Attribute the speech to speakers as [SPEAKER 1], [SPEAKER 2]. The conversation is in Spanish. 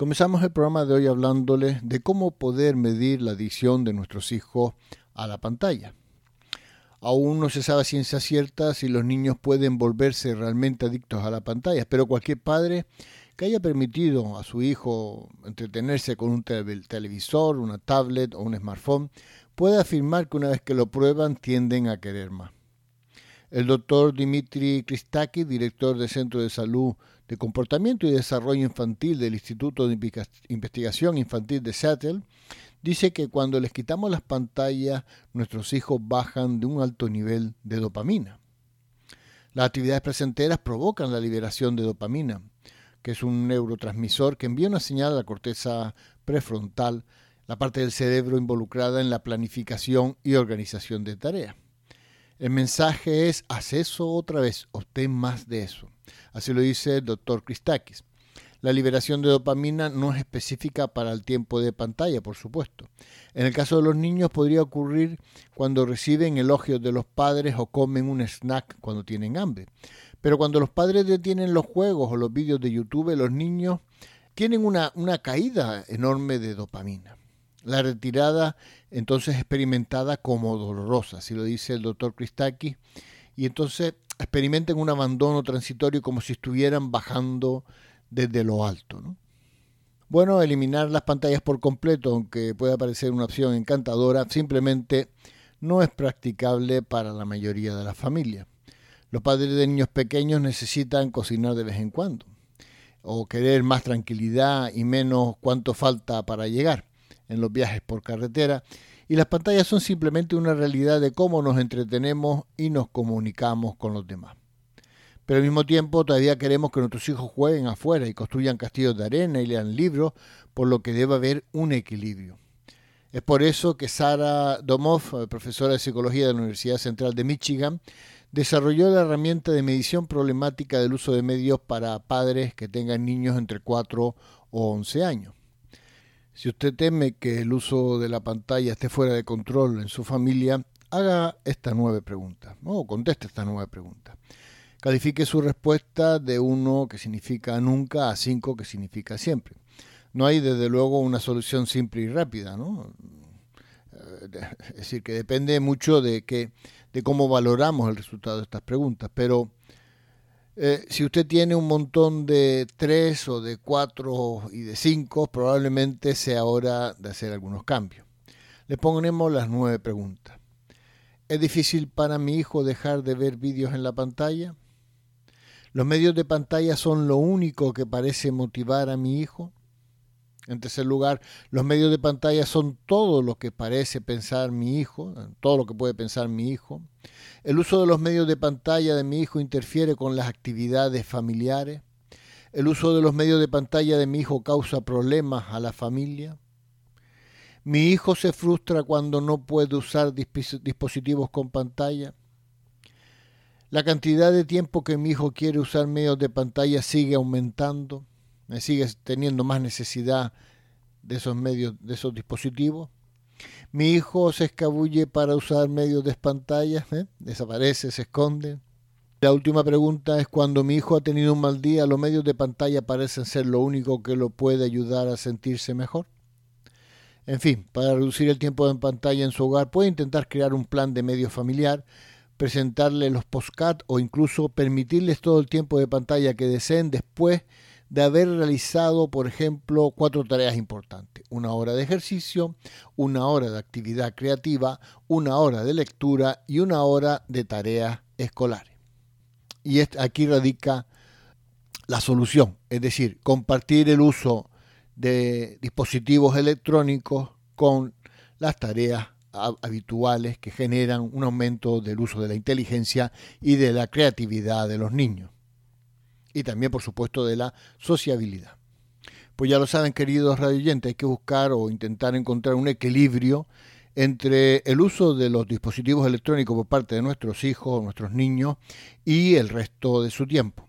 [SPEAKER 1] Comenzamos el programa de hoy hablándoles de cómo poder medir la adicción de nuestros hijos a la pantalla. Aún no se sabe a ciencia cierta si los niños pueden volverse realmente adictos a la pantalla, pero cualquier padre que haya permitido a su hijo entretenerse con un televisor, una tablet o un smartphone, puede afirmar que una vez que lo prueban tienden a querer más. El doctor Dimitri Christakis, director del Centro de Salud de Comportamiento y Desarrollo Infantil del Instituto de Investigación Infantil de Seattle, dice que cuando les quitamos las pantallas, nuestros hijos bajan de un alto nivel de dopamina. Las actividades placenteras provocan la liberación de dopamina, que es un neurotransmisor que envía una señal a la corteza prefrontal, la parte del cerebro involucrada en la planificación y organización de tareas. El mensaje es: haz eso otra vez, obtén más de eso. Así lo dice el doctor Christakis. La liberación de dopamina no es específica para el tiempo de pantalla, por supuesto. En el caso de los niños podría ocurrir cuando reciben elogios de los padres o comen un snack cuando tienen hambre. Pero cuando los padres detienen los juegos o los vídeos de YouTube, los niños tienen una caída enorme de dopamina. La retirada entonces es experimentada como dolorosa, así lo dice el doctor Christakis, y entonces experimentan un abandono transitorio como si estuvieran bajando desde lo alto, ¿no? Bueno, eliminar las pantallas por completo, aunque pueda parecer una opción encantadora, simplemente no es practicable para la mayoría de las familias. Los padres de niños pequeños necesitan cocinar de vez en cuando, o querer más tranquilidad y menos cuánto falta para llegar en los viajes por carretera, y las pantallas son simplemente una realidad de cómo nos entretenemos y nos comunicamos con los demás. Pero al mismo tiempo todavía queremos que nuestros hijos jueguen afuera y construyan castillos de arena y lean libros, por lo que debe haber un equilibrio. Es por eso que Sara Domov, profesora de psicología de la Universidad Central de Michigan, desarrolló la herramienta de medición problemática del uso de medios para padres que tengan niños entre 4 o 11 años. Si usted teme que el uso de la pantalla esté fuera de control en su familia, haga esta 9 preguntas, o conteste esta 9 preguntas. Califique su respuesta de 1, que significa nunca, a 5, que significa siempre. No hay, desde luego, una solución simple y rápida, ¿no? Es decir, que depende mucho de cómo valoramos el resultado de estas preguntas, pero si usted tiene un montón de 3 o de 4 y de 5, probablemente sea hora de hacer algunos cambios. Le ponemos las 9 preguntas. ¿Es difícil para mi hijo dejar de ver vídeos en la pantalla? ¿Los medios de pantalla son lo único que parece motivar a mi hijo? En tercer lugar, ¿los medios de pantalla son todo lo que parece pensar mi hijo, todo lo que puede pensar mi hijo? ¿El uso de los medios de pantalla de mi hijo interfiere con las actividades familiares? ¿El uso de los medios de pantalla de mi hijo causa problemas a la familia? ¿Mi hijo se frustra cuando no puede usar dispositivos con pantalla? ¿La cantidad de tiempo que mi hijo quiere usar medios de pantalla sigue aumentando? ¿Sigue teniendo más necesidad de esos medios, de esos dispositivos? ¿Mi hijo se escabulle para usar medios de pantalla? ¿Desaparece, se esconde? La última pregunta es: cuando mi hijo ha tenido un mal día, ¿los medios de pantalla parecen ser lo único que lo puede ayudar a sentirse mejor? En fin, para reducir el tiempo en pantalla en su hogar, puede intentar crear un plan de medio familiar, presentarle los podcast o incluso permitirles todo el tiempo de pantalla que deseen después de haber realizado, por ejemplo, 4 tareas importantes: 1 hora de ejercicio, 1 hora de actividad creativa, 1 hora de lectura y 1 hora de tareas escolares. Y aquí radica la solución, es decir, compartir el uso de dispositivos electrónicos con las tareas habituales que generan un aumento del uso de la inteligencia y de la creatividad de los niños. Y también, por supuesto, de la sociabilidad. Pues ya lo saben, queridos radioyentes, hay que buscar o intentar encontrar un equilibrio entre el uso de los dispositivos electrónicos por parte de nuestros hijos o nuestros niños y el resto de su tiempo.